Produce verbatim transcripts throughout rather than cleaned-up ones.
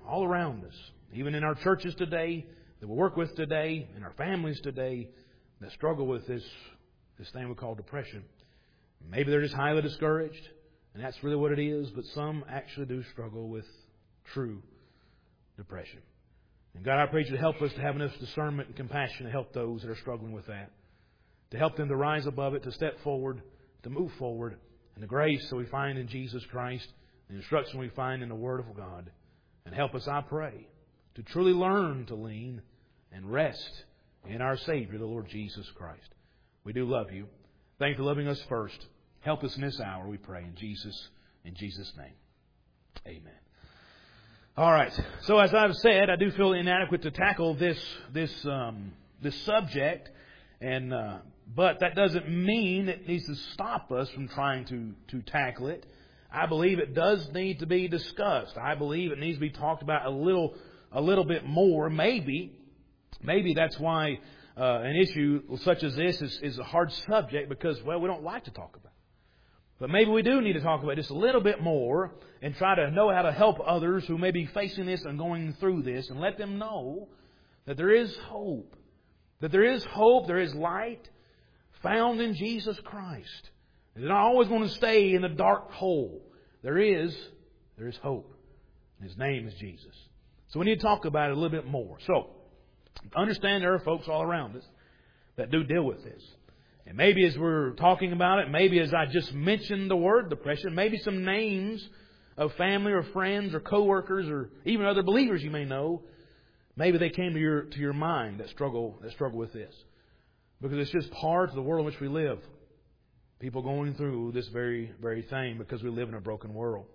all around us, even in our churches today, that we work with today, in our families today, that struggle with this, this thing we call depression. Maybe they're just highly discouraged, and that's really what it is, but some actually do struggle with true depression. And God, I pray you to help us to have enough discernment and compassion to help those that are struggling with that, to help them to rise above it, to step forward, to move forward, and the grace that we find in Jesus Christ, the instruction we find in the Word of God. And help us, I pray, to truly learn to lean and rest in our Savior, the Lord Jesus Christ. We do love you. Thank you for loving us first. Help us in this hour, we pray, in Jesus, in Jesus' name. Amen. All right. So as I've said, I do feel inadequate to tackle this this um, this subject, and uh, but that doesn't mean it needs to stop us from trying to to tackle it. I believe it does need to be discussed. I believe it needs to be talked about a little a little bit more. Maybe maybe that's why uh, an issue such as this is, is a hard subject, because well we don't like to talk about it. But maybe we do need to talk about it just a little bit more and try to know how to help others who may be facing this and going through this, and let them know that there is hope. That there is hope, there is light found in Jesus Christ. They're not always going to stay in the dark hole. There is, there is hope. His name is Jesus. So we need to talk about it a little bit more. So, understand there are folks all around us that do deal with this. And maybe as we're talking about it, maybe as I just mentioned the word depression, maybe some names of family or friends or coworkers or even other believers you may know, maybe they came to your to your mind that struggle that struggle with this. Because it's just part of the world in which we live. People going through this very, very thing because we live in a broken world.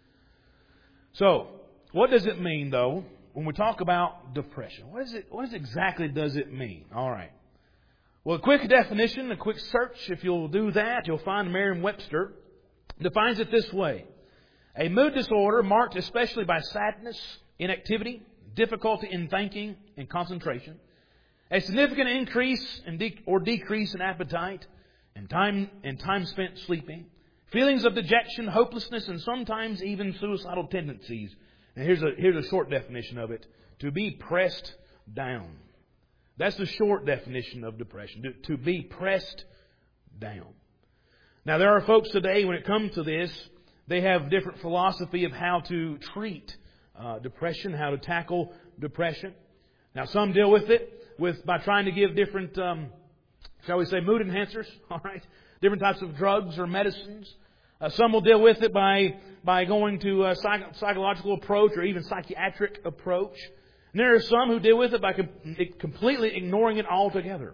So, what does it mean though when we talk about depression? What is it what is exactly does it mean? All right. Well, a quick definition, a quick search, if you'll do that, you'll find Merriam-Webster defines it this way. A mood disorder marked especially by sadness, inactivity, difficulty in thinking and concentration, a significant increase in de- or decrease in appetite, and time, and time spent sleeping, feelings of dejection, hopelessness, and sometimes even suicidal tendencies. And here's a, here's a short definition of it. To be pressed down. That's the short definition of depression, to, to be pressed down. Now, there are folks today, when it comes to this, they have different philosophy of how to treat uh, depression, how to tackle depression. Now, some deal with it with by trying to give different, um, shall we say, mood enhancers, all right, different types of drugs or medicines. Uh, some will deal with it by by going to a psych- psychological approach or even psychiatric approach. And there are some who deal with it by com- completely ignoring it altogether.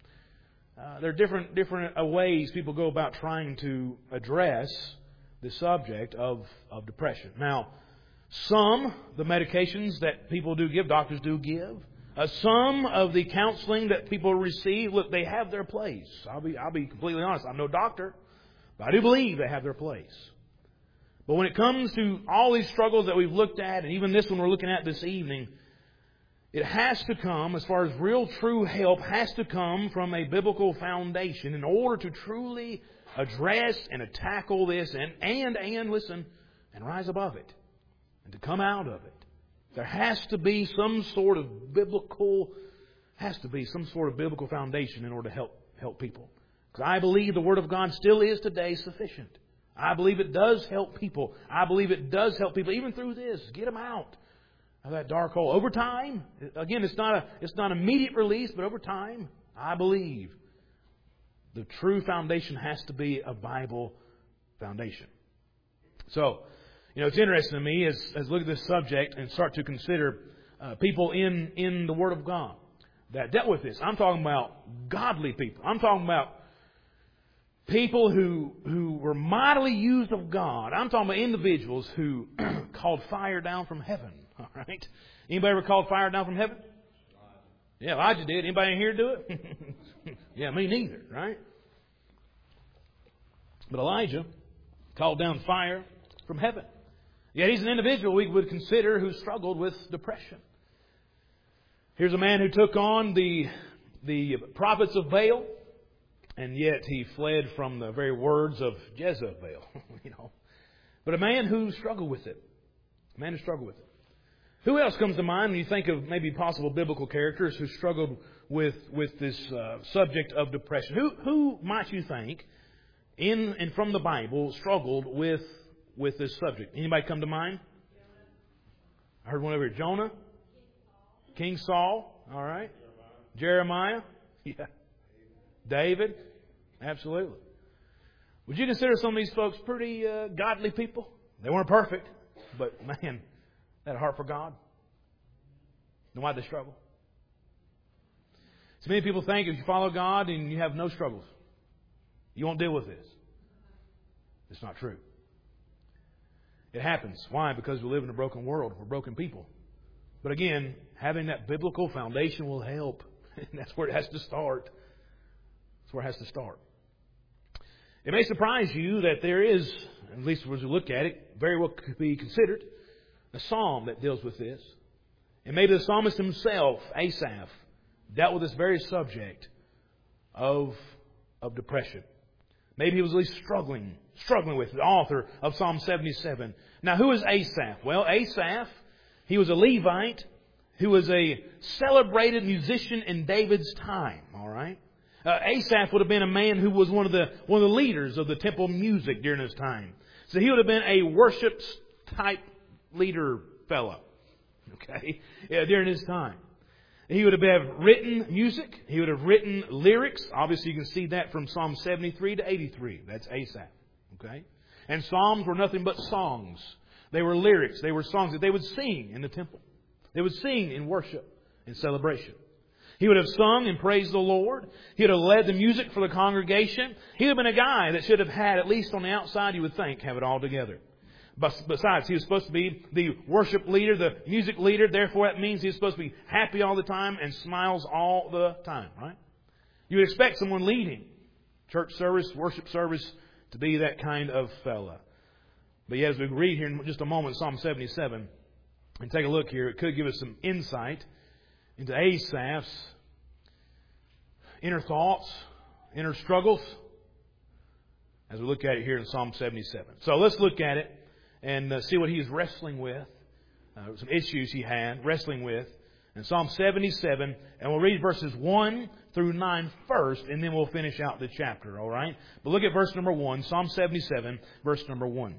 Uh, there are different different uh, ways people go about trying to address the subject of, of depression. Now, some, the medications that people do give, doctors do give, uh, some of the counseling that people receive, look, they have their place. I'll be I'll be completely honest. I'm no doctor, but I do believe they have their place. But when it comes to all these struggles that we've looked at, and even this one we're looking at this evening, it has to come, as far as real true help, has to come from a biblical foundation in order to truly address and tackle this and, and, and, listen, and rise above it and to come out of it. There has to be some sort of biblical, has to be some sort of biblical foundation in order to help, help people. Because I believe the Word of God still is today sufficient. I believe it does help people. I believe it does help people even through this. Get them out of that dark hole. Over time, again, it's not a it's not immediate release, but over time, I believe the true foundation has to be a Bible foundation. So, you know, it's interesting to me as as look at this subject and start to consider uh, people in in the Word of God that dealt with this. I'm talking about godly people. I'm talking about people who who were mightily used of God. I'm talking about individuals who called fire down from heaven. All right. Anybody ever called fire down from heaven? Yeah, Elijah did. Anybody in here do it? Yeah, me neither, right? But Elijah called down fire from heaven. Yet he's an individual we would consider who struggled with depression. Here's a man who took on the the prophets of Baal, and yet he fled from the very words of Jezebel. You know, but a man who struggled with it. A man who struggled with it. Who else comes to mind when you think of maybe possible biblical characters who struggled with with this uh, subject of depression? Who who might you think in and from the Bible struggled with with this subject? Anybody come to mind? I heard one over here. Jonah, King Saul. All right, Jeremiah. Yeah, David. Absolutely. Would you consider some of these folks pretty uh, godly people? They weren't perfect, but man, they had a heart for God. And why'd they struggle? So many people think if you follow God and you have no struggles, you won't deal with this. It's not true. It happens. Why? Because we live in a broken world. We're broken people. But again, having that biblical foundation will help. And that's where it has to start. That's where it has to start. It may surprise you that there is, at least as we look at it, very well could be considered a psalm that deals with this. And maybe the psalmist himself, Asaph, dealt with this very subject of, of depression. Maybe he was at least struggling, struggling with it, the author of Psalm seventy-seven. Now, who is Asaph? Well, Asaph, he was a Levite who was a celebrated musician in David's time, all right? Uh, Asaph would have been a man who was one of the one of the leaders of the temple music during his time. So he would have been a worship type leader fellow, okay, yeah, during his time. He would have written music. He would have written lyrics. Obviously, you can see that from Psalm seventy-three to eighty-three. That's Asaph, okay? And Psalms were nothing but songs. They were lyrics. They were songs that they would sing in the temple. They would sing in worship, in celebration. He would have sung and praised the Lord. He would have led the music for the congregation. He would have been a guy that should have had, at least on the outside, you would think, have it all together. Besides, he was supposed to be the worship leader, the music leader. Therefore, that means he was supposed to be happy all the time and smiles all the time, right? You would expect someone leading church service, worship service, to be that kind of fella. But yet, as we read here in just a moment, Psalm seventy-seven, and take a look here, it could give us some insight into Asaph's inner thoughts, inner struggles, as we look at it here in Psalm seventy-seven. So let's look at it and uh, see what he is wrestling with, uh, some issues he had wrestling with in Psalm seventy-seven. And we'll read verses one through nine first, and then we'll finish out the chapter, all right? But look at verse number one, Psalm seventy-seven, verse number one.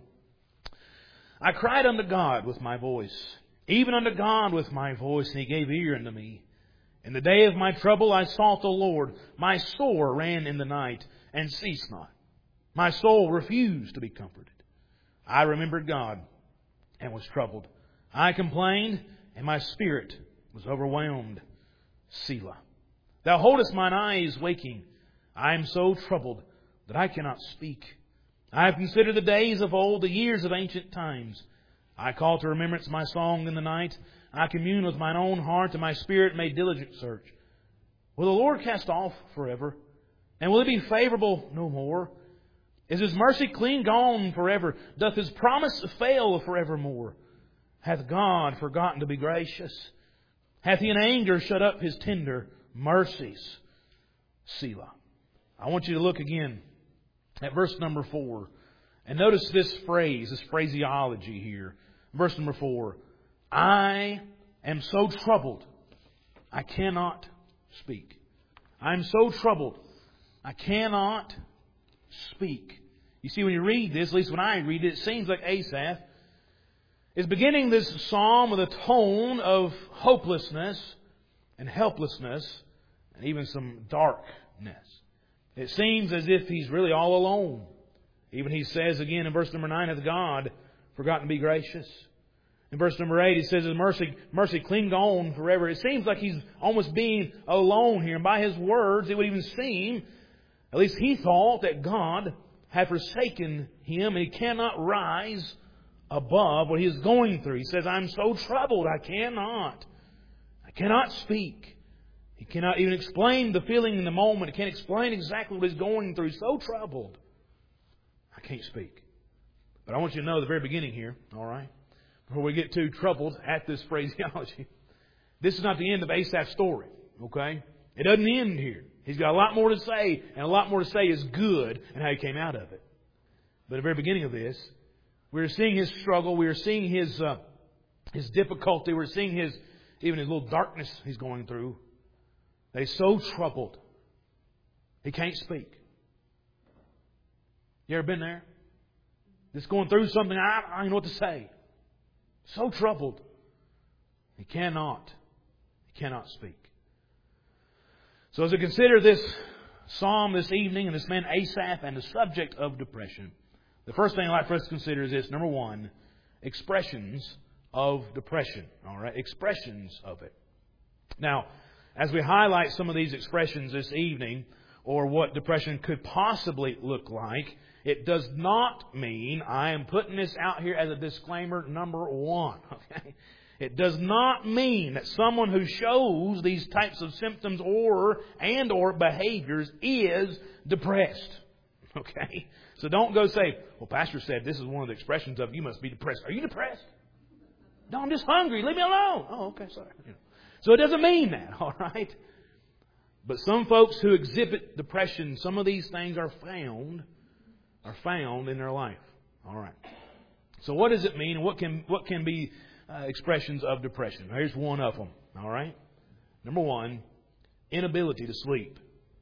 I cried unto God with my voice, even unto God with my voice, and He gave ear unto me. In the day of my trouble I sought the Lord. My sore ran in the night, and ceased not. My soul refused to be comforted. I remembered God, and was troubled. I complained, and my spirit was overwhelmed. Selah. Thou holdest mine eyes waking. I am so troubled that I cannot speak. I have considered the days of old, the years of ancient times. I call to remembrance my song in the night. I commune with mine own heart, and my spirit made diligent search. Will the Lord cast off forever? And will it be favorable no more? Is His mercy clean gone forever? Doth His promise fail forevermore? Hath God forgotten to be gracious? Hath He in anger shut up His tender mercies? Selah. I want you to look again at verse number four. And notice this phrase, this phraseology here. Verse number four. I am so troubled, I cannot speak. I am so troubled, I cannot speak. You see, when you read this, at least when I read it, it seems like Asaph is beginning this psalm with a tone of hopelessness and helplessness and even some darkness. It seems as if he's really all alone. Even he says again in verse number nine, hath God forgotten to be gracious? In verse number eight, he says, His mercy, mercy cling on forever. It seems like he's almost being alone here. And by his words, it would even seem, at least he thought, that God had forsaken him and he cannot rise above what he is going through. He says, I'm so troubled, I cannot. I cannot speak. He cannot even explain the feeling in the moment. He can't explain exactly what he's going through. So troubled. I can't speak. But I want you to know the very beginning here, all right, before we get too troubled at this phraseology, this is not the end of Asaph's story, okay? It doesn't end here. He's got a lot more to say, and a lot more to say is good and how he came out of it. But at the very beginning of this, we are seeing his struggle. We are seeing his uh, his difficulty. We're seeing his, even his little darkness he's going through. That he's so troubled. He can't speak. You ever been there? Just going through something, I, I don't know what to say. So troubled. He cannot. He cannot speak. So as we consider this psalm this evening and this man Asaph and the subject of depression, the first thing I'd like for us to consider is this. Number one, expressions of depression. All right, expressions of it. Now, as we highlight some of these expressions this evening, or what depression could possibly look like, it does not mean, I am putting this out here as a disclaimer number one, okay? It does not mean that someone who shows these types of symptoms or and or behaviors is depressed. Okay? So don't go say, well, Pastor said this is one of the expressions of you must be depressed. Are you depressed? No, I'm just hungry. Leave me alone. Oh, okay, sorry. So it doesn't mean that, all right? But some folks who exhibit depression, some of these things are found are found in their life. All right. So what does it mean? What can what can be uh, expressions of depression? Here's one of them. All right. Number one, inability to sleep.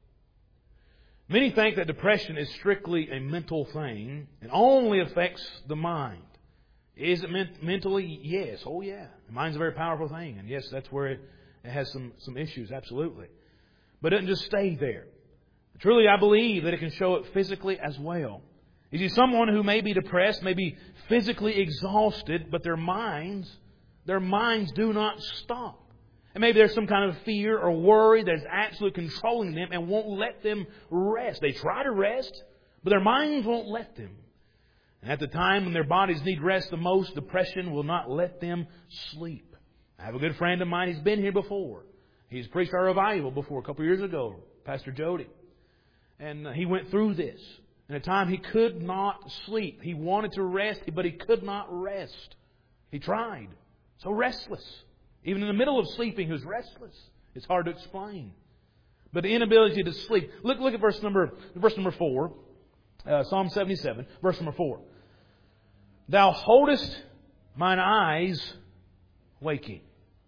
Many think that depression is strictly a mental thing and only affects the mind. Is it men- mentally? Yes. Oh, yeah. The mind's a very powerful thing. And yes, that's where it, it has some, some issues. Absolutely. But it doesn't just stay there. Truly, I believe that it can show it physically as well. You see, someone who may be depressed, may be physically exhausted, but their minds, their minds do not stop. And maybe there's some kind of fear or worry that's absolutely controlling them and won't let them rest. They try to rest, but their minds won't let them. And at the time when their bodies need rest the most, depression will not let them sleep. I have a good friend of mine. He's been here before. He's preached our revival before a couple of years ago, Pastor Jody. And he went through this. In a time he could not sleep. He wanted to rest, but he could not rest. He tried. So restless. Even in the middle of sleeping, he was restless. It's hard to explain. But the inability to sleep. Look, look at verse number, verse number four. Uh, Psalm seventy-seven, verse number four. Thou holdest mine eyes waking.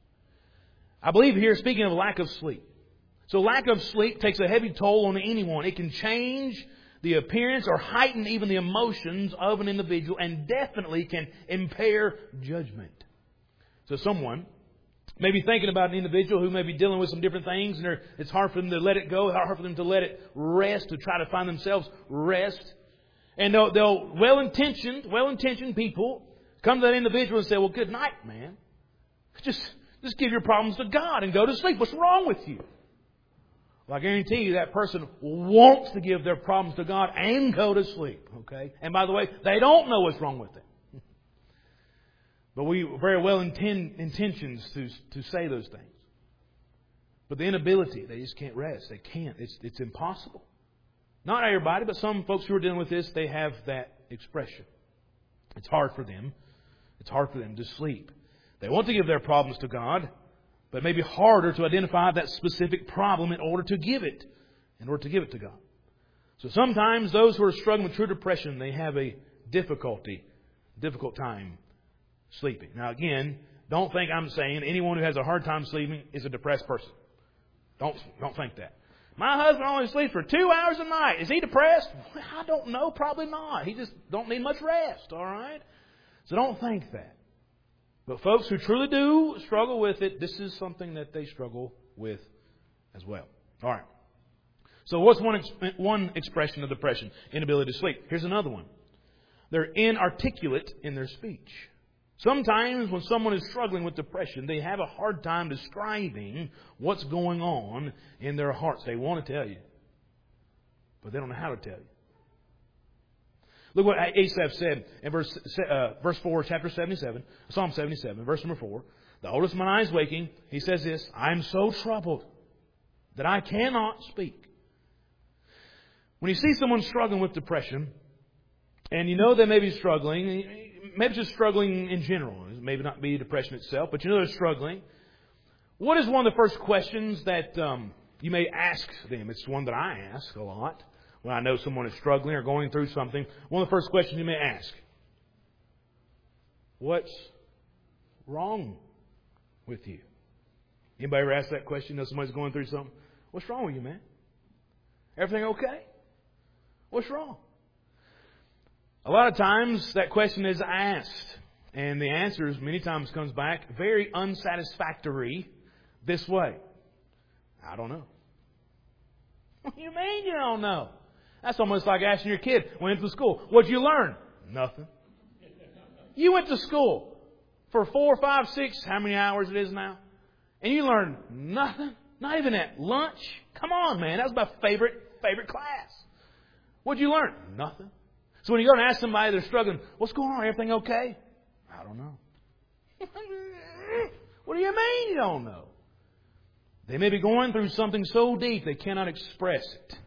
I believe here, speaking of lack of sleep. So lack of sleep takes a heavy toll on anyone. It can change the appearance or heighten even the emotions of an individual and definitely can impair judgment. So someone may be thinking about an individual who may be dealing with some different things and it's hard for them to let it go, hard for them to let it rest, to try to find themselves rest. And they'll, they'll well-intentioned, well-intentioned people come to that individual and say, well, good night, man. Just, just give your problems to God and go to sleep. What's wrong with you? Well, I guarantee you that person wants to give their problems to God and go to sleep. Okay? And by the way, they don't know what's wrong with it. But we very well intend intentions to, to say those things. But the inability, they just can't rest. They can't. It's, it's impossible. Not everybody, but some folks who are dealing with this, they have that expression. It's hard for them. It's hard for them to sleep. They want to give their problems to God, but it may be harder to identify that specific problem in order to give it, in order to give it to God. So sometimes those who are struggling with true depression, they have a difficulty, difficult time sleeping. Now again, don't think I'm saying anyone who has a hard time sleeping is a depressed person. Don't, don't think that. My husband only sleeps for two hours a night. Is he depressed? I don't know. Probably not. He just don't need much rest. All right? So don't think that. But folks who truly do struggle with it, this is something that they struggle with as well. All right. So what's one one expression of depression? Inability to sleep. Here's another one. They're inarticulate in their speech. Sometimes when someone is struggling with depression, they have a hard time describing what's going on in their hearts. They want to tell you, but they don't know how to tell you. Look what Asaph said in verse uh, verse four, chapter seventy-seven, Psalm seventy-seven, verse number four. Thou holdest mine eyes waking. He says this, I am so troubled that I cannot speak. When you see someone struggling with depression, and you know they may be struggling, maybe just struggling in general. Maybe not be depression itself, but you know they're struggling. What is one of the first questions that um, you may ask them? It's one that I ask a lot when I know someone is struggling or going through something. One of the first questions you may ask. What's, wrong with you? Anybody ever ask that question? You know somebody's going through something? What's wrong with you, man? Everything okay? What's wrong? A lot of times that question is asked, and the answer many times comes back very unsatisfactory this way. I don't know. What do you mean you don't know? That's almost like asking your kid, went to school, what'd you learn? Nothing. You went to school for four, five, six, how many hours it is now? And you learned nothing? Not even at lunch? Come on, man. That was my favorite, favorite class. What'd you learn? Nothing. So when you go and ask somebody they're struggling, what's going on? Everything okay? I don't know. What do you mean you don't know? They may be going through something so deep they cannot express it.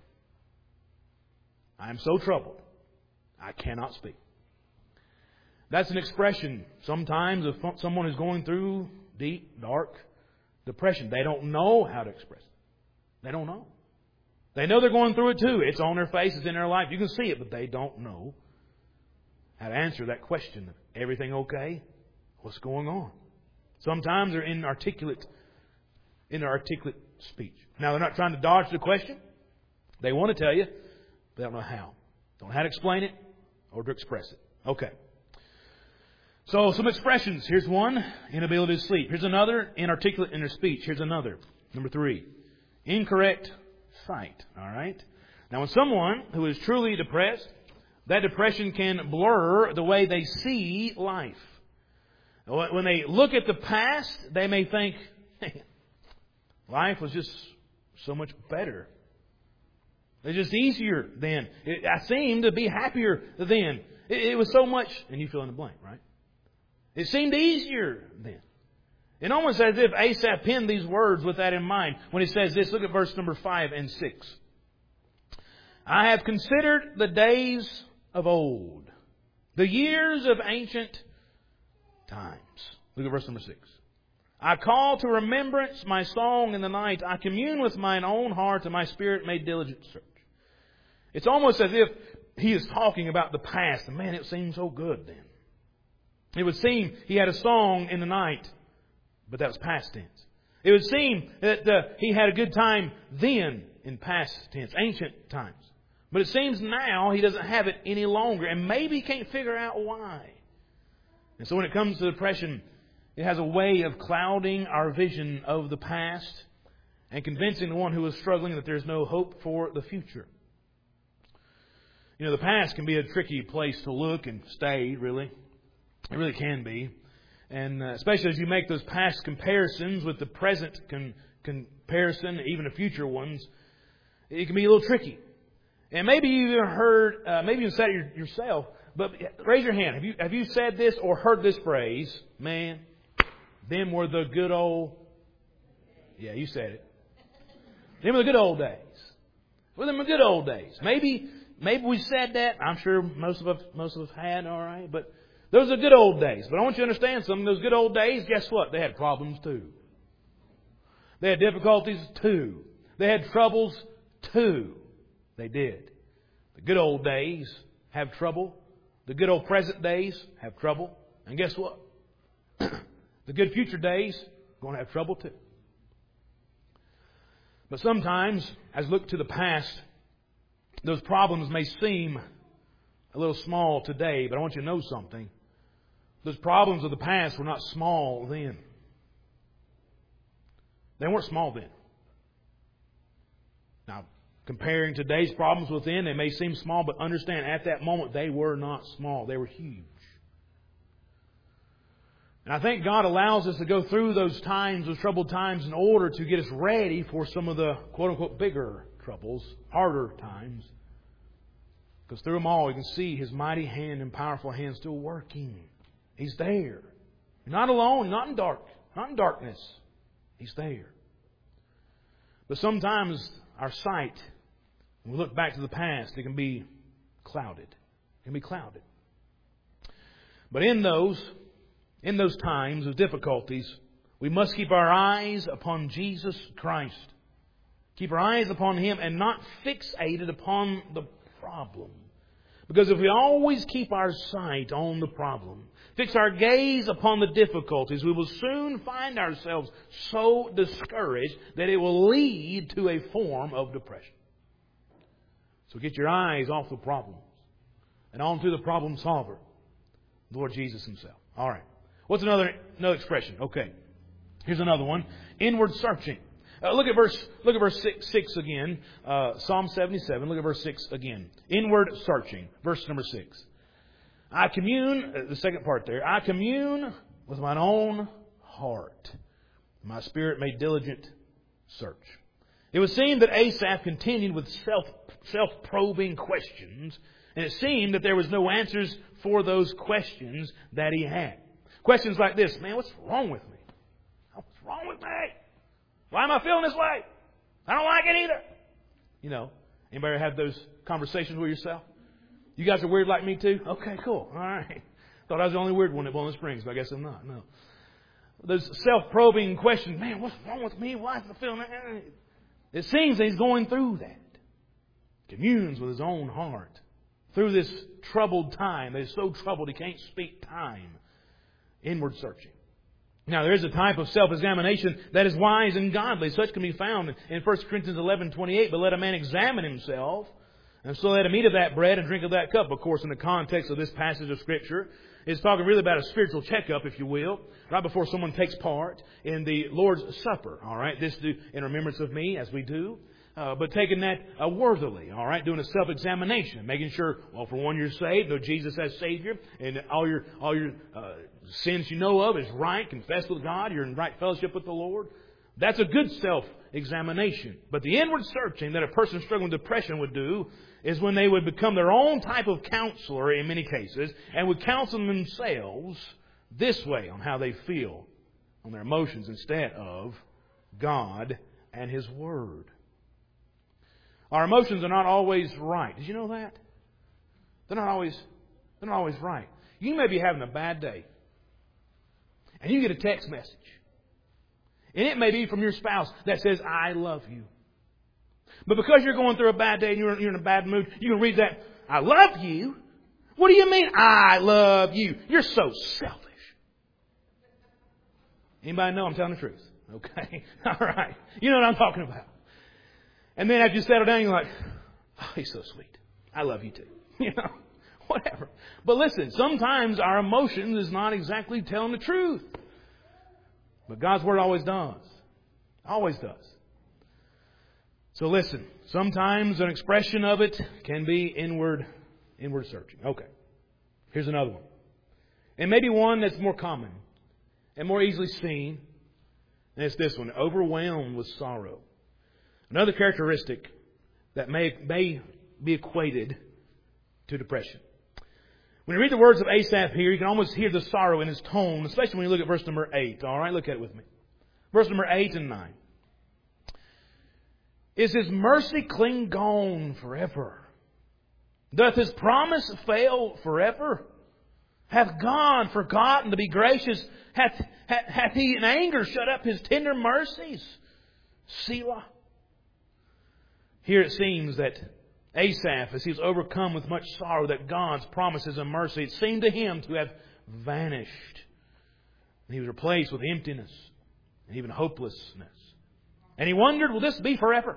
I am so troubled, I cannot speak. That's an expression sometimes of someone who's going through deep, dark depression. They don't know how to express it. They don't know. They know they're going through it too. It's on their face, it's in their life. You can see it, but they don't know how to answer that question. Everything okay? What's going on? Sometimes they're inarticulate, inarticulate speech. Now, they're not trying to dodge the question. They want to tell you, but they don't know how. Don't know how to explain it or to express it. Okay. So, some expressions. Here's one, inability to sleep. Here's another, inarticulate in their speech. Here's another. Number three, incorrect sight. All right? Now, when someone who is truly depressed, that depression can blur the way they see life. When they look at the past, they may think, hey, life was just so much better. It's just easier then. It, I seemed to be happier then. It, it was so much, and you fill in the blank, right? It seemed easier then. It almost as if Asaph penned these words with that in mind when he says this. Look at verse number five and six. I have considered the days of old, the years of ancient times. Look at verse number six. I call to remembrance my song in the night. I commune with mine own heart, and my spirit made diligent search. It's almost as if he is talking about the past. And man, it seemed so good then. It would seem he had a song in the night, but that was past tense. It would seem that uh, he had a good time then in past tense, ancient times. But it seems now he doesn't have it any longer, and maybe he can't figure out why. And so when it comes to depression, it has a way of clouding our vision of the past and convincing the one who is struggling that there's no hope for the future. You know, the past can be a tricky place to look and stay, really. It really can be. And uh, especially as you make those past comparisons with the present con- comparison, even the future ones, it can be a little tricky. And maybe you've even heard, uh, maybe you've said it yourself, but raise your hand. Have you have you said this or heard this phrase? Man, them were the good old... Yeah, you said it. Them were the good old days. Well, them were the good old days. Maybe maybe we said that. I'm sure most of us most of us had, all right. But those are the good old days. But I want you to understand something. Those good old days, guess what? They had problems too. They had difficulties too. They had troubles too. They did. The good old days have trouble. The good old present days have trouble. And guess what? The good future days are going to have trouble too. But sometimes, as we look to the past, those problems may seem a little small today. But I want you to know something. Those problems of the past were not small then. They weren't small then. Now, comparing today's problems with then, they may seem small, but understand at that moment they were not small. They were huge. And I think God allows us to go through those times, those troubled times, in order to get us ready for some of the quote-unquote bigger troubles, harder times. Because through them all, you can see His mighty hand and powerful hand still working. He's there. You're not alone, not in dark, not in darkness. He's there. But sometimes our sight, when we look back to the past, it can be clouded. It can be clouded. But in those, in those times of difficulties, we must keep our eyes upon Jesus Christ. Keep our eyes upon Him and not fixated upon the problem. Because if we always keep our sight on the problem, fix our gaze upon the difficulties, we will soon find ourselves so discouraged that it will lead to a form of depression. So get your eyes off the problems and onto the problem solver, the Lord Jesus Himself. All right. What's another, another expression? Okay. Here's another one. Inward searching. Uh, look at verse. Look at verse six, six again. Uh, Psalm seventy-seven. Look at verse six again. Inward searching. Verse number six. I commune. Uh, the second part there. I commune with mine own heart. My spirit made diligent search. It would seem that Asaph continued with self self probing questions, and it seemed that there was no answers for those questions that he had. Questions like this: Man, what's wrong with me? What's wrong with me? Why am I feeling this way? I don't like it either. You know, anybody have those conversations with yourself? You guys are weird like me too? Okay, cool. All right. Thought I was the only weird one at Bowling Springs, but I guess I'm not. No. Those self-probing questions. Man, what's wrong with me? Why is I feeling that? It seems that he's going through that. Communes with his own heart. Through this troubled time. That is so troubled he can't speak time. Inward searching. Now, there is a type of self-examination that is wise and godly. Such can be found in First Corinthians eleven twenty-eight. But let a man examine himself, and so let him eat of that bread and drink of that cup. Of course, in the context of this passage of Scripture, it's talking really about a spiritual checkup, if you will, right before someone takes part in the Lord's Supper. All right, this do in remembrance of me, as we do. Uh, but taking that uh, worthily, all right, doing a self-examination, making sure, well, for one, you're saved, know Jesus as Savior, and all your all your uh, sins you know of is right, confess with God, you're in right fellowship with the Lord. That's a good self-examination. But the inward searching that a person struggling with depression would do is when they would become their own type of counselor in many cases and would counsel themselves this way on how they feel, on their emotions, instead of God and His Word. Our emotions are not always right. Did you know that? They're not always, they're not always right. You may be having a bad day, and you get a text message. And it may be from your spouse that says, I love you. But because you're going through a bad day and you're, you're in a bad mood, you can read that, I love you? What do you mean, I love you? You're so selfish. Anybody know I'm telling the truth? Okay. All right. You know what I'm talking about. And then after you settle down, you're like, oh, he's so sweet. I love you too. You know, whatever. But listen, sometimes our emotions is not exactly telling the truth. But God's Word always does. Always does. So listen, sometimes an expression of it can be inward, inward searching. Okay. Here's another one. And maybe one that's more common and more easily seen. And it's this one, overwhelmed with sorrow. Another characteristic that may, may be equated to depression. When you read the words of Asaph here, you can almost hear the sorrow in his tone, especially when you look at verse number eight. All right, look at it with me. Verse number eight and nine. Is His mercy clean gone forever? Doth His promise fail forever? Hath God forgotten to be gracious? Hath, hath, hath He in anger shut up His tender mercies? Selah. Here it seems that Asaph, as he was overcome with much sorrow, that God's promises and mercy, it seemed to him to have vanished. And he was replaced with emptiness and even hopelessness. And he wondered, will this be forever?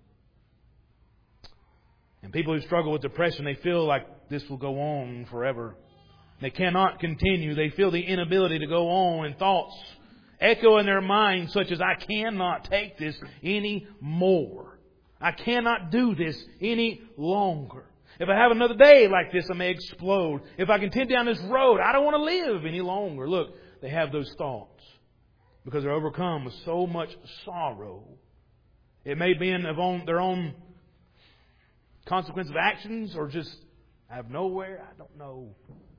And people who struggle with depression, they feel like this will go on forever. They cannot continue. They feel the inability to go on, and thoughts echo in their minds such as, I cannot take this any more. I cannot do this any longer. If I have another day like this, I may explode. If I continue down this road, I don't want to live any longer. Look, they have those thoughts because they're overcome with so much sorrow. It may be in their own consequence of actions or just out of nowhere. I don't know.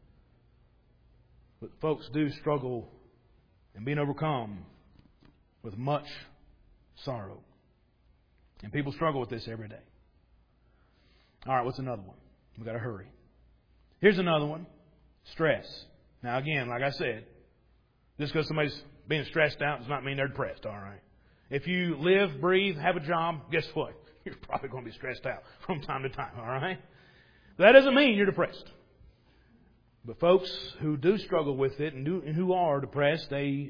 But folks do struggle in being overcome with much sorrow. And people struggle with this every day. All right, what's another one? We've got to hurry. Here's another one. Stress. Now, again, like I said, just because somebody's being stressed out does not mean they're depressed, all right? If you live, breathe, have a job, guess what? You're probably going to be stressed out from time to time, all right? That doesn't mean you're depressed. But folks who do struggle with it and, do, and who are depressed, they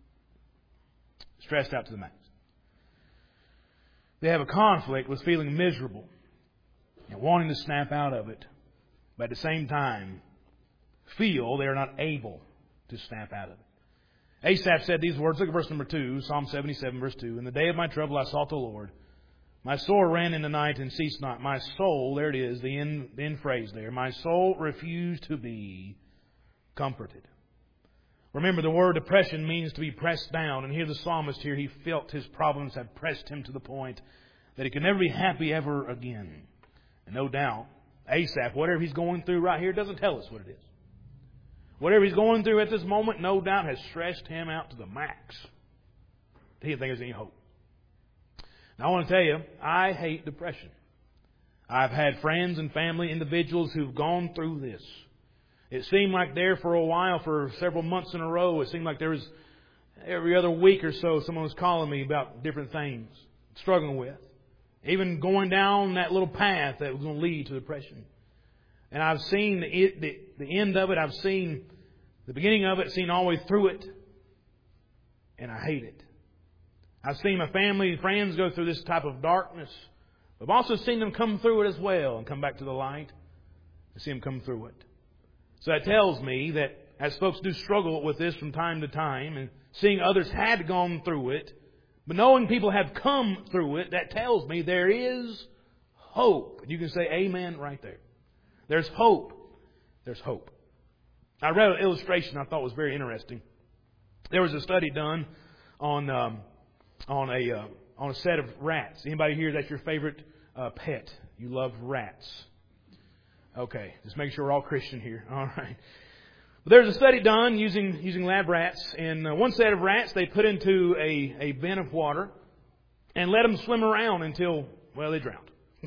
stressed out to the max. They have a conflict with feeling miserable and wanting to snap out of it, but at the same time feel they are not able to snap out of it. Asaph said these words. Look at verse number two, Psalm seventy-seven, verse two. In the day of my trouble I sought the Lord. My soul ran in the night and ceased not. My soul, there it is, the end, the end phrase there. My soul refused to be comforted. Remember, the word depression means to be pressed down. And here the psalmist here, he felt his problems had pressed him to the point that he could never be happy ever again. And no doubt, Asaph, whatever he's going through right here, doesn't tell us what it is. Whatever he's going through at this moment, no doubt has stressed him out to the max. He didn't think there's any hope. Now, I want to tell you, I hate depression. I've had friends and family individuals who've gone through this. It seemed like there for a while, for several months in a row, it seemed like there was every other week or so someone was calling me about different things, struggling with. Even going down that little path that was going to lead to depression. And I've seen the, the, the end of it. I've seen the beginning of it, seen all the way through it. And I hate it. I've seen my family and friends go through this type of darkness. I've also seen them come through it as well and come back to the light. I see them come through it. So that tells me that as folks do struggle with this from time to time and seeing others had gone through it, but knowing people have come through it, that tells me there is hope. You can say amen right there. There's hope. There's hope. I read an illustration I thought was very interesting. There was a study done on um, on a uh, on a set of rats. Anybody here that's your favorite uh, pet? You love rats. Okay, just make sure we're all Christian here. All right. But there's a study done using using lab rats. And uh, one set of rats they put into a, a bin of water and let them swim around until, well, they drowned.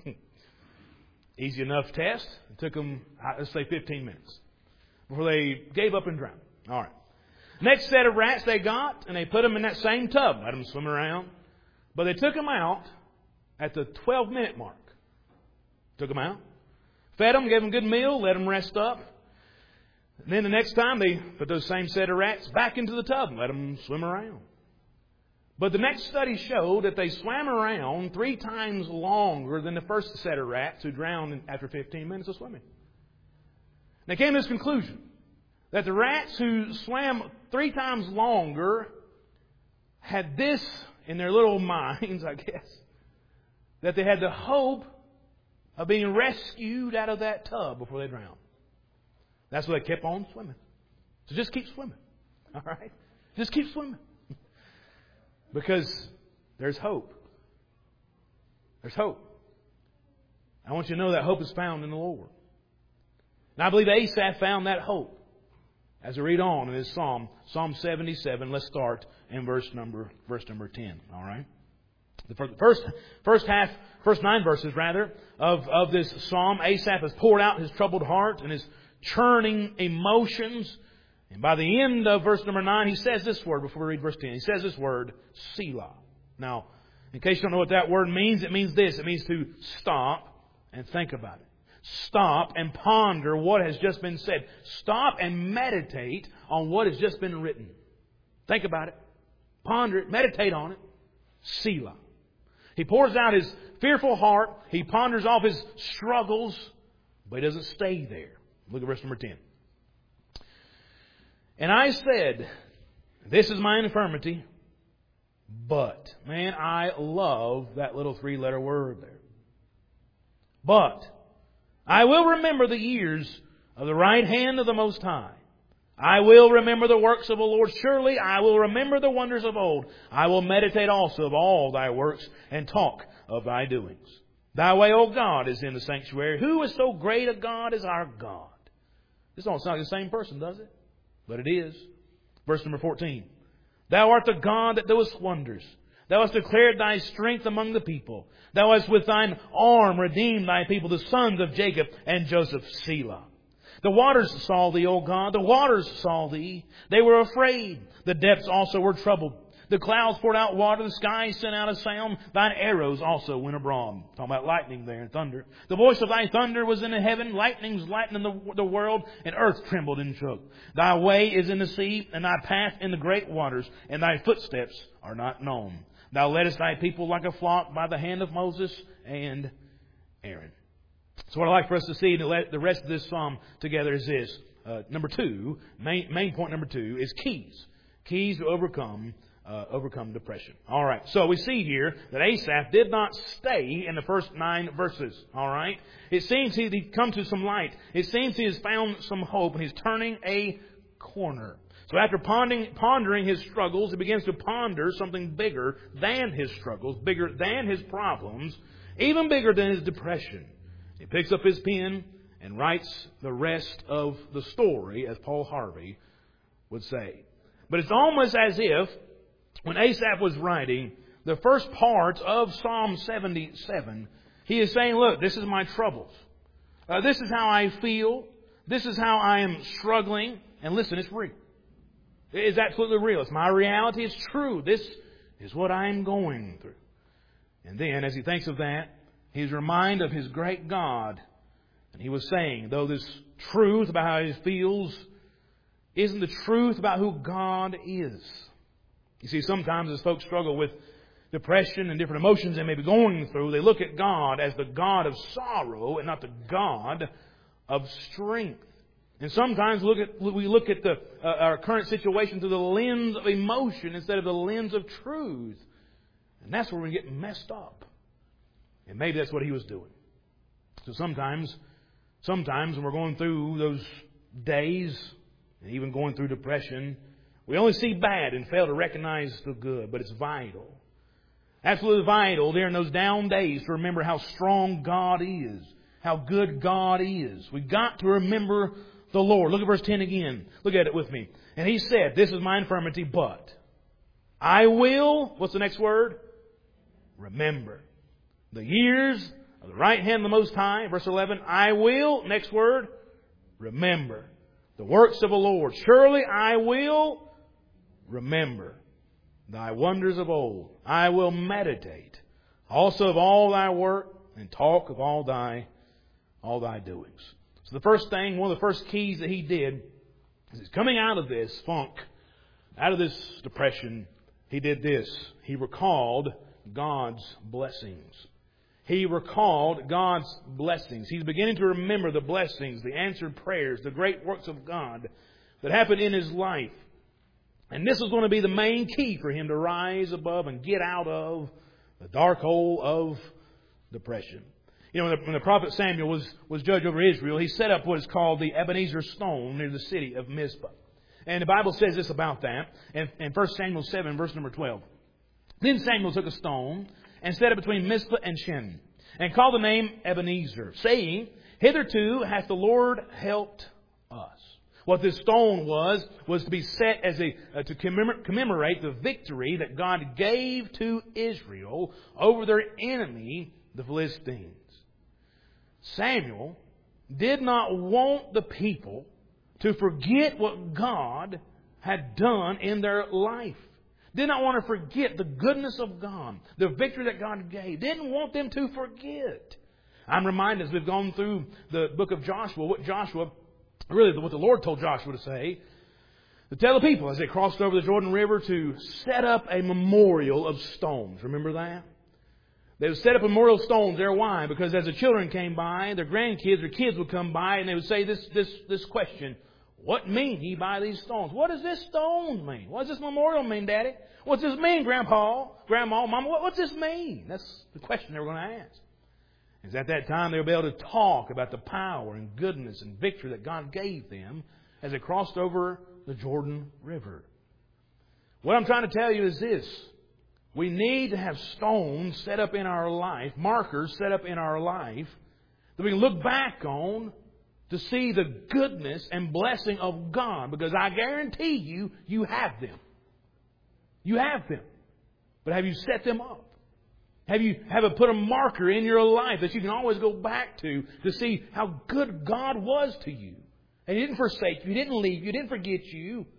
Easy enough test. It took them, let's say, fifteen minutes before they gave up and drowned. All right. Next set of rats they got, and they put them in that same tub, let them swim around. But they took them out at the twelve-minute mark. Took them out, fed them, gave them a good meal, let them rest up. And then the next time they put those same set of rats back into the tub and let them swim around. But the next study showed that they swam around three times longer than the first set of rats who drowned after fifteen minutes of swimming. They came to this conclusion that the rats who swam three times longer had this in their little minds, I guess, that they had the hope of being rescued out of that tub before they drowned. That's why they kept on swimming. So just keep swimming. All right? Just keep swimming. Because there's hope. There's hope. I want you to know that hope is found in the Lord. And I believe Asaph found that hope. As we read on in this psalm, Psalm seventy-seven, let's start in verse number verse number ten. All right? The first first half, first nine verses rather, of, of this psalm, Asaph has poured out his troubled heart and his churning emotions. And by the end of verse number nine, he says this word before we read verse ten. He says this word, Selah. Now, in case you don't know what that word means, it means this. It means to stop and think about it. Stop and ponder what has just been said. Stop and meditate on what has just been written. Think about it. Ponder it. Meditate on it. Selah. He pours out his fearful heart. He ponders off his struggles. But he doesn't stay there. Look at verse number ten. And I said, this is my infirmity. But, man, I love that little three-letter word there. But I will remember the years of the right hand of the Most High. I will remember the works of the Lord. Surely I will remember the wonders of old. I will meditate also of all thy works and talk of thy doings. Thy way, O God, is in the sanctuary. Who is so great a God as our God? This don't sound like the same person, does it? But it is. Verse number fourteen. Thou art the God that doest wonders. Thou hast declared thy strength among the people. Thou hast with thine arm redeemed thy people, the sons of Jacob and Joseph, Selah. The waters saw thee, O God. The waters saw thee. They were afraid. The depths also were troubled. The clouds poured out water. The sky sent out a sound. Thine arrows also went abroad. Talking about lightning there and thunder. The voice of thy thunder was in the heaven. Lightnings lightened the, the world, and earth trembled and shook. Thy way is in the sea, and thy path in the great waters, and thy footsteps are not known. Thou leddest thy people like a flock by the hand of Moses and Aaron. So what I'd like for us to see in the rest of this psalm together is this. Uh, number two, main, main point number two is keys. Keys to overcome uh, overcome depression. All right. So we see here that Asaph did not stay in the first nine verses. All right. It seems he's come to some light. It seems he has found some hope, and he's turning a corner. So after pondering, pondering his struggles, he begins to ponder something bigger than his struggles, bigger than his problems, even bigger than his depression. He picks up his pen and writes the rest of the story, as Paul Harvey would say. But it's almost as if, when Asaph was writing the first parts of Psalm seventy-seven, he is saying, look, this is my troubles. Uh, this is how I feel. This is how I am struggling. And listen, it's real. It is absolutely real. It's my reality. It's true. This is what I am going through. And then, as he thinks of that, he's reminded of his great God. And he was saying, though this truth about how he feels isn't the truth about who God is. You see, sometimes as folks struggle with depression and different emotions they may be going through, they look at God as the God of sorrow and not the God of strength. And sometimes look at, we look at the, uh, our current situation through the lens of emotion instead of the lens of truth. And that's where we get messed up. And maybe that's what he was doing. So sometimes, sometimes when we're going through those days, and even going through depression, we only see bad and fail to recognize the good. But it's vital, absolutely vital during those down days to remember how strong God is, how good God is. We've got to remember the Lord. Look at verse ten again. Look at it with me. And he said, this is my infirmity, but I will, what's the next word? Remember the years of the right hand of the Most High. Verse eleven, I will, next word, remember the works of the Lord. Surely I will remember thy wonders of old. I will meditate also of all thy work and talk of all thy all thy doings. So the first thing, one of the first keys that he did is he's coming out of this funk, out of this depression, he did this. He recalled God's blessings. He recalled God's blessings. He's beginning to remember the blessings, the answered prayers, the great works of God that happened in his life. And this is going to be the main key for him to rise above and get out of the dark hole of depression. You know, when the prophet Samuel was, was judge over Israel, he set up what is called the Ebenezer stone near the city of Mizpah. And the Bible says this about that in, in First Samuel seven, verse number twelve. Then Samuel took a stone and set it between Mizpah and Shen, and called the name Ebenezer, saying, hitherto hath the Lord helped us. What this stone was, was to be set as a uh, to commemorate the victory that God gave to Israel over their enemy, the Philistines. Samuel did not want the people to forget what God had done in their life. Did not want to forget the goodness of God, the victory that God gave. Didn't want them to forget. I'm reminded as we've gone through the book of Joshua, what Joshua, really what the Lord told Joshua to say, to tell the people as they crossed over the Jordan River to set up a memorial of stones. Remember that? They would set up memorial stones there. Why? Because as the children came by, their grandkids, their kids would come by and they would say this, this, this question. What mean ye by these stones? What does this stone mean? What does this memorial mean, Daddy? What's this mean, Grandpa, Grandma, Mama? What, what's this mean? That's the question they were going to ask. Is at that time they would be able to talk about the power and goodness and victory that God gave them as they crossed over the Jordan River. What I'm trying to tell you is this. We need to have stones set up in our life, markers set up in our life, that we can look back on to see the goodness and blessing of God. Because I guarantee you, you have them. You have them. But have you set them up? Have you have you put a marker in your life that you can always go back to to see how good God was to you? And He didn't forsake you. He didn't leave you. He didn't forget you.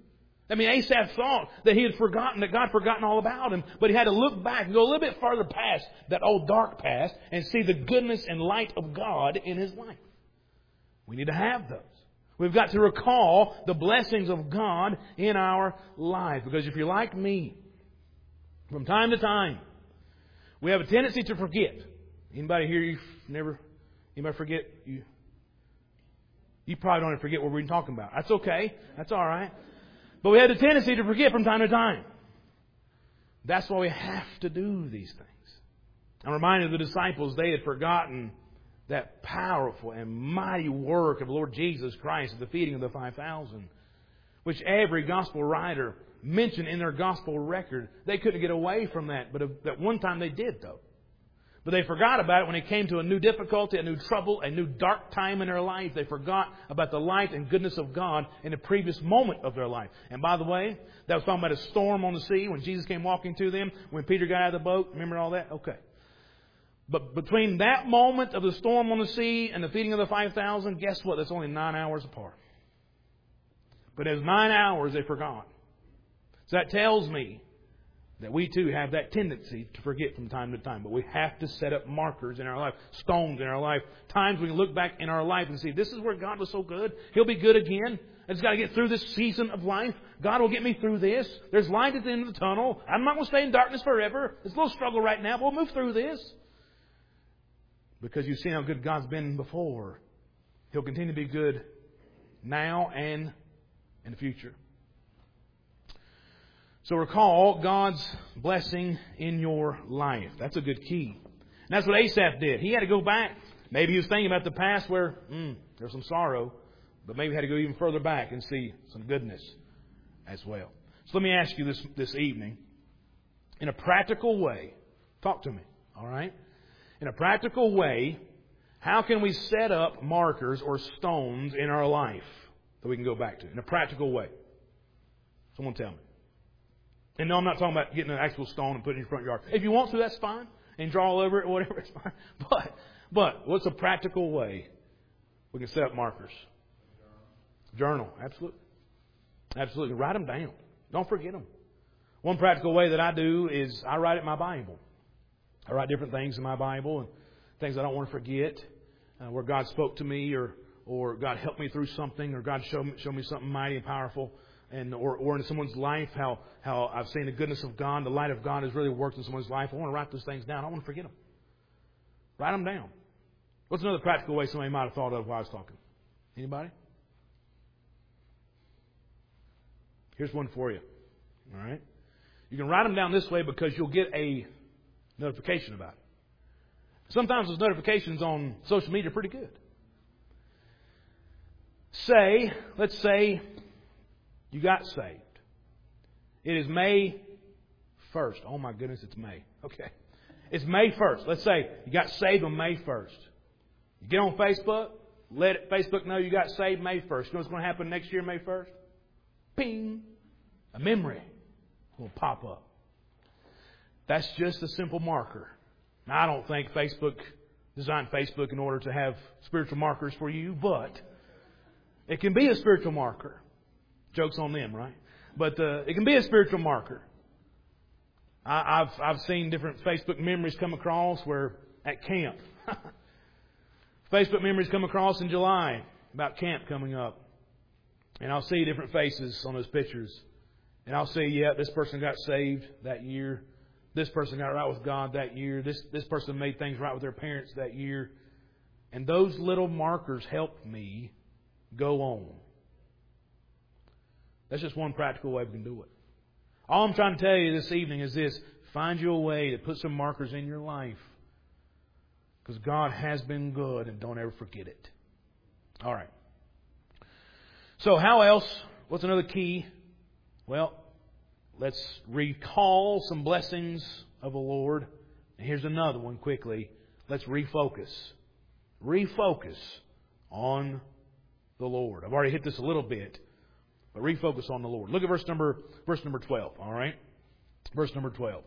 I mean, Asaph thought that he had forgotten, that God had forgotten all about him, but he had to look back and go a little bit farther past that old dark past and see the goodness and light of God in his life. We need to have those. We've got to recall the blessings of God in our life. Because if you're like me, from time to time, we have a tendency to forget. Anybody here, you've never, anybody forget? You, you probably don't even forget what we're even talking about. That's okay. That's all right. But we have a tendency to forget from time to time. That's why we have to do these things. I'm reminded of the disciples, they had forgotten that powerful and mighty work of the Lord Jesus Christ at the feeding of the five thousand, which every gospel writer mentioned in their gospel record. They couldn't get away from that, but at one time they did, though. But they forgot about it when it came to a new difficulty, a new trouble, a new dark time in their life. They forgot about the light and goodness of God in the previous moment of their life. And by the way, that was talking about a storm on the sea when Jesus came walking to them, when Peter got out of the boat. Remember all that? Okay. But between that moment of the storm on the sea and the feeding of the five thousand, guess what? That's only nine hours apart. But as nine hours, they forgot. So that tells me that we too have that tendency to forget from time to time. But we have to set up markers in our life, stones in our life, times we can look back in our life and see, this is where God was so good. He'll be good again. I just got to get through this season of life. God will get me through this. There's light at the end of the tunnel. I'm not going to stay in darkness forever. There's a little struggle right now, but we'll move through this. Because you've seen how good God's been before. He'll continue to be good now and in the future. So recall God's blessing in your life. That's a good key. And that's what Asaph did. He had to go back. Maybe he was thinking about the past where mm, there's some sorrow. But maybe he had to go even further back and see some goodness as well. So let me ask you this, this evening. In a practical way. Talk to me. All right? In a practical way, how can we set up markers or stones in our life that we can go back to? In a practical way. Someone tell me. And no, I'm not talking about getting an actual stone and putting it in your front yard. If you want to, that's fine. And draw all over it or whatever, it's fine. But, but what's a practical way we can set up markers? Journal. Absolutely. Absolutely. Write them down. Don't forget them. One practical way that I do is I write it in my Bible. I write different things in my Bible and things I don't want to forget, uh, where God spoke to me or or God helped me through something or God showed me, showed me something mighty and powerful, and or, or in someone's life how, how I've seen the goodness of God, the light of God has really worked in someone's life. I want to write those things down. I don't want to forget them. Write them down. What's another practical way somebody might have thought of while I was talking? Anybody? Here's one for you. All right? You can write them down this way because you'll get a notification about it. Sometimes those notifications on social media are pretty good. Say, let's say you got saved. It is May first. Oh my goodness, it's May. Okay. It's May first. Let's say you got saved on May first. You get on Facebook, let Facebook know you got saved May first. You know what's going to happen next year, May first? Ping! A memory will pop up. That's just a simple marker. Now, I don't think Facebook designed Facebook in order to have spiritual markers for you, but it can be a spiritual marker. Joke's on them, right? But uh, it can be a spiritual marker. I, I've I've seen different Facebook memories come across where at camp. Facebook memories come across in July about camp coming up. And I'll see different faces on those pictures. And I'll see, yeah, this person got saved that year. This person got right with God that year. This this person made things right with their parents that year. And those little markers helped me go on. That's just one practical way we can do it. All I'm trying to tell you this evening is this. Find you a way to put some markers in your life. Because God has been good, and don't ever forget it. All right. So how else? What's another key? Well, let's recall some blessings of the Lord. And here's another one quickly. Let's refocus. Refocus on the Lord. I've already hit this a little bit, but refocus on the Lord. Look at verse number verse number twelve. All right, verse number twelve.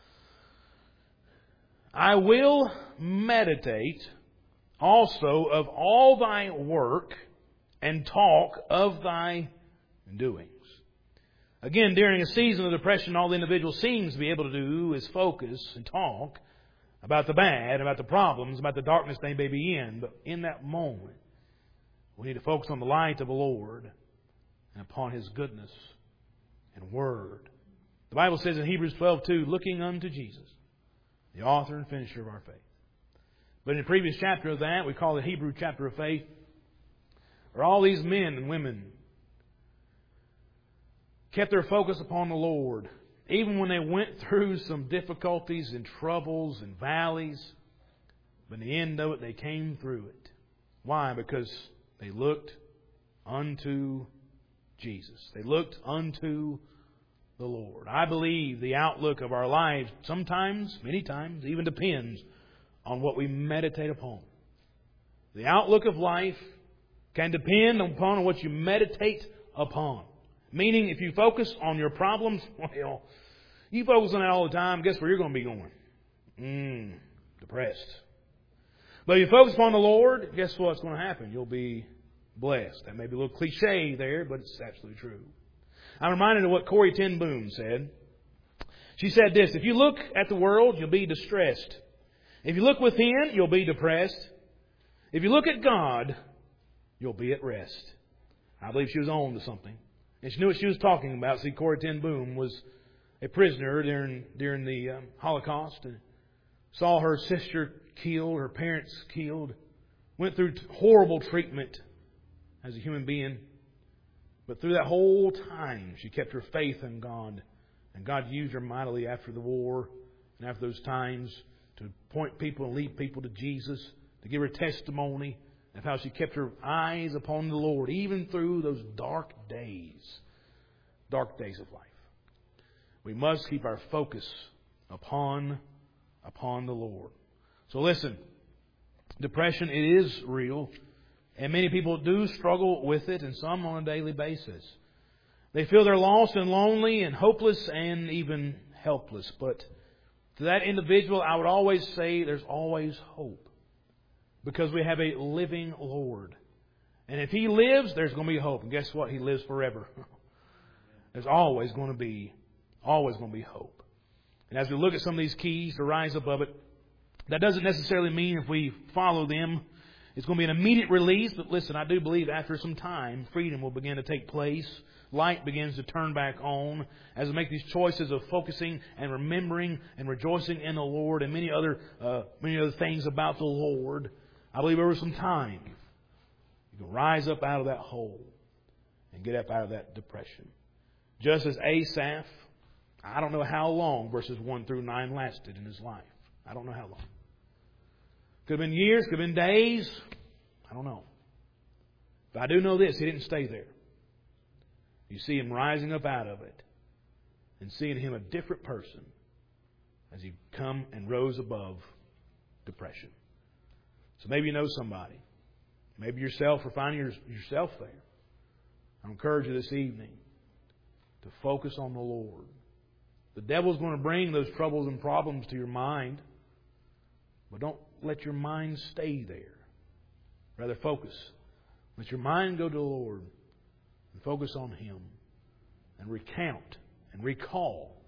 I will meditate also of all thy work and talk of thy doings. Again, during a season of depression, all the individual seems to be able to do is focus and talk about the bad, about the problems, about the darkness they may be in. But in that moment, we need to focus on the light of the Lord and upon His goodness and Word. The Bible says in Hebrews twelve two, looking unto Jesus, the author and finisher of our faith. But in the previous chapter of that, we call it Hebrew chapter of faith, where all these men and women kept their focus upon the Lord, even when they went through some difficulties and troubles and valleys. But in the end of it, they came through it. Why? Because they looked unto Jesus. They looked unto the Lord. I believe the outlook of our lives sometimes, many times, even depends on what we meditate upon. The outlook of life can depend upon what you meditate upon. Meaning, if you focus on your problems, well, you focus on that all the time, guess where you're going to be going? Mmm, depressed. But if you focus upon the Lord, guess what's going to happen? You'll be blessed. That may be a little cliche there, but it's absolutely true. I'm reminded of what Corrie ten Boom said. She said this, if you look at the world, you'll be distressed. If you look within, you'll be depressed. If you look at God, you'll be at rest. I believe she was on to something. And she knew what she was talking about. See, Corrie ten Boom was a prisoner during during the um, Holocaust and saw her sister killed, her parents killed, went through horrible treatment as a human being. But through that whole time, she kept her faith in God. And God used her mightily after the war and after those times to point people and lead people to Jesus, to give her testimony of how she kept her eyes upon the Lord, even through those dark days, dark days of life. We must keep our focus upon, upon the Lord. So listen, depression, it is real, and many people do struggle with it, and some on a daily basis. They feel they're lost and lonely and hopeless and even helpless. But to that individual, I would always say there's always hope. Because we have a living Lord. And if He lives, there's going to be hope. And guess what? He lives forever. There's always going to be, always going to be hope. And as we look at some of these keys to rise above it, that doesn't necessarily mean if we follow them, it's going to be an immediate release. But listen, I do believe after some time, freedom will begin to take place. Light begins to turn back on as we make these choices of focusing and remembering and rejoicing in the Lord and many other, uh, many other things about the Lord. I believe over some time, you can rise up out of that hole and get up out of that depression. Just as Asaph, I don't know how long verses one through nine lasted in his life. I don't know how long. Could have been years, could have been days. I don't know. But I do know this, he didn't stay there. You see him rising up out of it and seeing him a different person as he come and rose above depression. So maybe you know somebody. Maybe yourself or finding yourself there. I encourage you this evening to focus on the Lord. The devil's going to bring those troubles and problems to your mind. But don't let your mind stay there. Rather focus. Let your mind go to the Lord and focus on Him. And recount and recall